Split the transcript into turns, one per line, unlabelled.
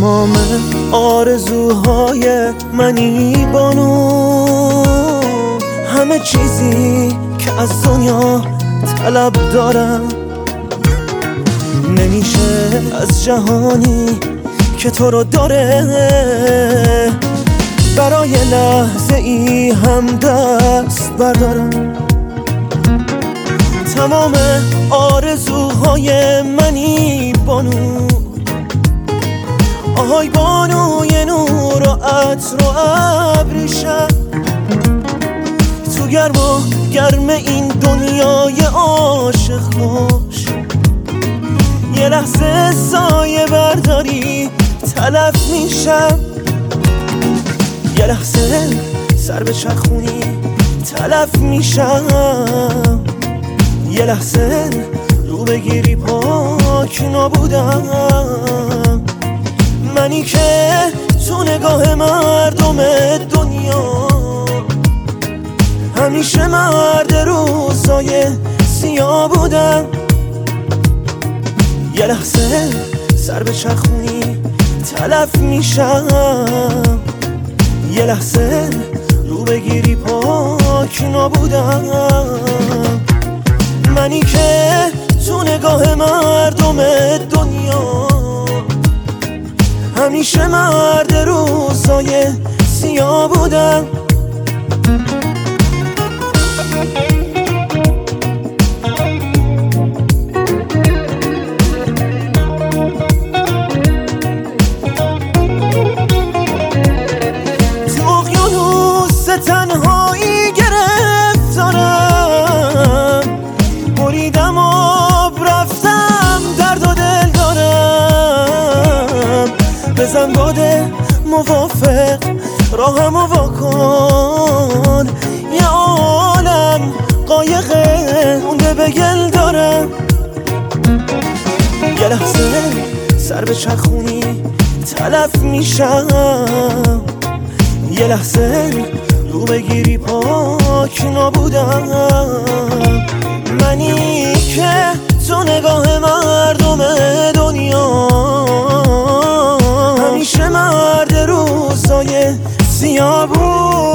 تمام آرزوهای منی بانو، همه چیزی که از دنیا طلب دارم. نمیشه از جهانی که تو رو داره برای لحظه ای هم دست بردارم. تمام آرزوهای منی بانو، آهای بانوی نور و عطر و ابریشم. تو گرم این دنیای عاشق باش، یه لحظه سایه برداری تلف میشم. یه لحظه سر به چرخونی تلف میشم. یه لحظه رو بگیری پاک نابودم. منی که تو نگاه مردم دنیا همیشه مرد روزای سیاه بودم. یه لحظه سر به چرخونی تلف میشم. یه لحظه رو بگیری پاک نابودم. منی که تو نگاه مردم دنیا همیشه مرد روزای سیاه بودم. تو اقیانوس تنهایی گرفتارم، بریدم آب رفتم درد و دل دارم. بزن باده موافق راهم و واکن، یه عالم قایقه مونده به گل دارم. یه لحظه سر به چرخونی تلف میشم. یه لحظه رو بگیری پاک نابودم. منی که تو نگاه مردم دنیا همیشه مرد روزای سیاه بود.